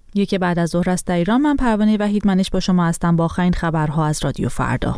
یک بعد از ظهر است در ایران. من پروانه وحید منش با شما هستم با آخرین خبرها از رادیو فردا.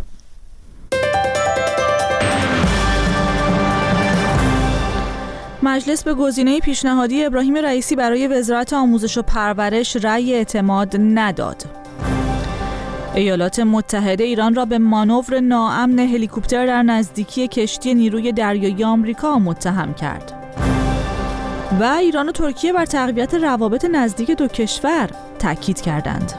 مجلس به گزینه پیشنهادی ابراهیم رئیسی برای وزارت آموزش و پرورش رأی اعتماد نداد. ایالات متحده ایران را به مانور ناامن هلیکوپتر در نزدیکی کشتی نیروی دریایی آمریکا متهم کرد. و ایران و ترکیه بر تقویت روابط نزدیک دو کشور تاکید کردند.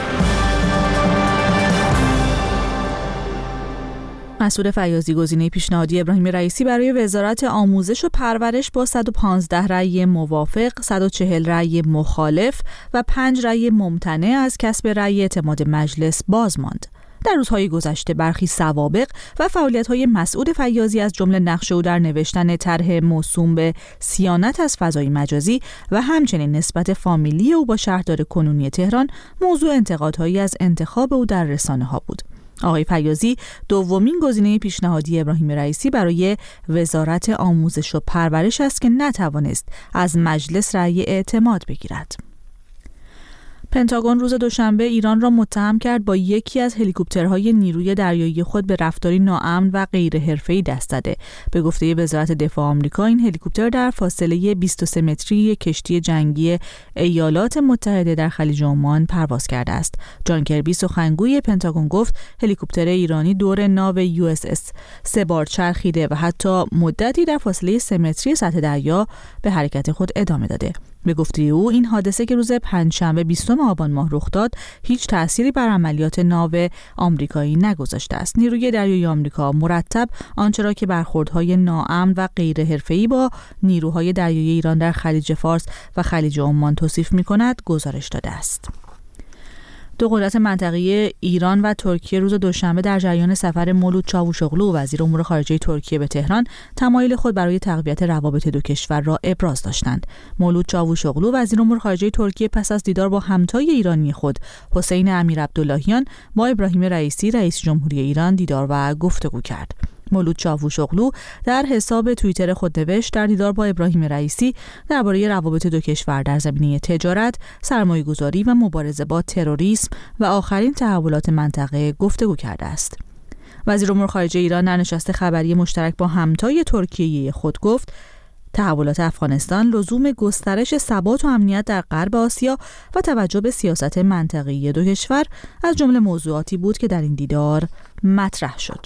مسعود فیاضی گزینه پیشنهادی ابراهیم رئیسی برای وزارت آموزش و پرورش با 115 رأی موافق، 140 رأی مخالف و 5 رأی ممتنع از کسب رأی اعتماد مجلس باز ماند. در روزهای گذشته برخی سوابق و فعالیت‌های مسعود فیاضی از جمله نقش او در نوشتن طرح موسوم به صیانت از فضای مجازی و همچنین نسبت فامیلی او با شهردار کنونی تهران موضوع انتقادهایی از انتخاب او در رسانه‌ها بود. آقای فیاضی دومین گزینه پیشنهادی ابراهیم رئیسی برای وزارت آموزش و پرورش است که نتوانست از مجلس رأی اعتماد بگیرد. پنتاگون روز دوشنبه ایران را متهم کرد با یکی از هلیکوپترهای نیروی دریایی خود به رفتاری ناامن و غیر حرفه‌ای دست زده. به گفته وزارت دفاع آمریکا این هلیکوپتر در فاصله 23 متری کشتی جنگی ایالات متحده در خلیج عمان پرواز کرده است. جان کربی سخنگوی پنتاگون گفت هلیکوپتر ایرانی دور ناو USS 3 بار چرخیده و حتی مدتی در فاصله 3 متری سطح دریا به حرکت خود ادامه داده. به گفته او این حادثه که روز پنجشنبه 20 آبان ماه رخ داد هیچ تأثیری بر عملیات ناو آمریکایی نگذاشته است. نیروی دریایی آمریکا مرتب آنچه را که برخوردهای ناامن و غیر حرفه‌ای با نیروهای دریایی ایران در خلیج فارس و خلیج عمان توصیف می‌کند گزارش داده است. دو قدرت منطقه‌ای ایران و ترکیه روز دوشنبه در جریان سفر مولود چاوشوغلو وزیر امور خارجه ترکیه به تهران تمایل خود برای تقویت روابط دو کشور را ابراز داشتند. مولود چاوشوغلو وزیر امور خارجه ترکیه پس از دیدار با همتای ایرانی خود حسین امیرعبداللهیان با ابراهیم رئیسی رئیس جمهوری ایران دیدار و گفتگو کرد. مولود چاوشوغلو در حساب توییتر خود نوشت در دیدار با ابراهیم رئیسی درباره روابط دو کشور در زمینه تجارت، سرمایه‌گذاری و مبارزه با تروریسم و آخرین تحولات منطقه گفتگو کرده است. وزیر امور خارجه ایران در نشست خبری مشترک با همتای ترکیه خود گفت تحولات افغانستان لزوم گسترش ثبات و امنیت در غرب آسیا و توجه به سیاست منطقه‌ای دو کشور از جمله موضوعاتی بود که در این دیدار مطرح شد.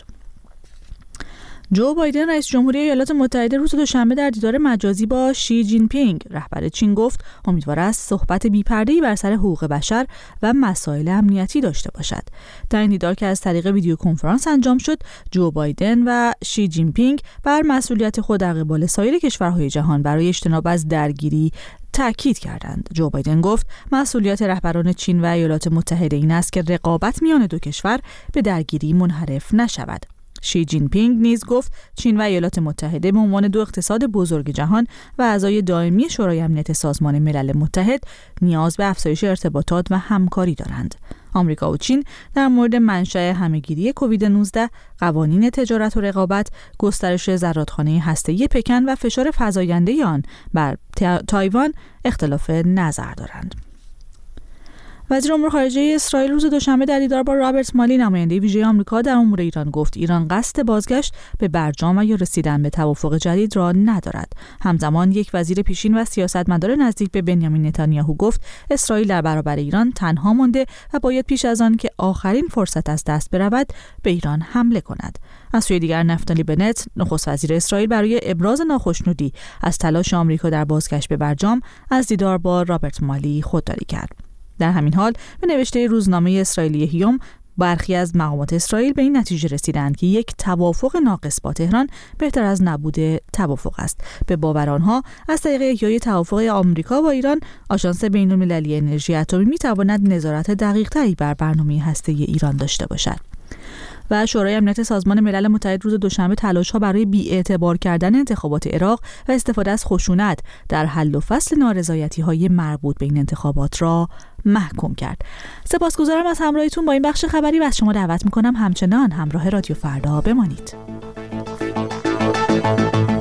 جو بایدن رئیس جمهوری ایالات متحده روز دوشنبه در دیدار مجازی با شی جین پینگ رهبر چین گفت امیدوار است صحبت بی‌پرده‌ای بر سر حقوق بشر و مسائل امنیتی داشته باشد. در این دیدار که از طریق ویدیو کنفرانس انجام شد، جو بایدن و شی جین پینگ بر مسئولیت خود در قبال سایر کشورهای جهان برای اجتناب از درگیری تأکید کردند. جو بایدن گفت مسئولیت رهبران چین و ایالات متحده این است که رقابت میان دو کشور به درگیری منحرف نشود. شی جین پینگ نیز گفت چین و ایالات متحده به عنوان دو اقتصاد بزرگ جهان و اعضای دائمی شورای امنیت سازمان ملل متحد نیاز به افزایش ارتباطات و همکاری دارند. آمریکا و چین در مورد منشأ همه‌گیری کووید 19، قوانین تجارت و رقابت، گسترش زرادخانه هسته‌ای پکن و فشار فزاینده آن بر تایوان اختلاف نظر دارند. وزیر امور خارجه اسرائیل روز دوشنبه در دیدار با رابرت مالی نماینده ویژه آمریکا در امور ایران گفت ایران قصد بازگشت به برجام و یا رسیدن به توافق جدید را ندارد. همزمان یک وزیر پیشین و سیاستمدار نزدیک به بنیامین نتانیاهو گفت اسرائیل در برابر ایران تنها مانده و باید پیش از آن که آخرین فرصت از دست برود به ایران حمله کند. از سوی دیگر نفتالی بنت نخست وزیر اسرائیل برای ابراز ناخشنودی از تلاش آمریکا در بازگشت به برجام از دیدار با رابرت مالی خودداری کرد. در همین حال به نوشته روزنامه اسرائیلی هیوم برخی از مقامات اسرائیل به این نتیجه رسیدند که یک توافق ناقص با تهران بهتر از نبود توافق است. به باور آنها از طریق احیای توافق آمریکا با ایران آژانس بین‌المللی انرژی اتمی می‌تواند نظارت دقیق‌تری بر برنامه هسته‌ای ایران داشته باشد. و شورای امنیت سازمان ملل متحد روز دوشنبه تلاش‌ها برای بی‌اعتبار کردن انتخابات عراق و استفاده از خشونت در حل و فصل نارضایتی‌های مربوط به این انتخابات را محکوم کرد. سپاسگزارم از همراهیتون با این بخش خبری و از شما دعوت می‌کنم همچنان همراه رادیو فردا بمانید.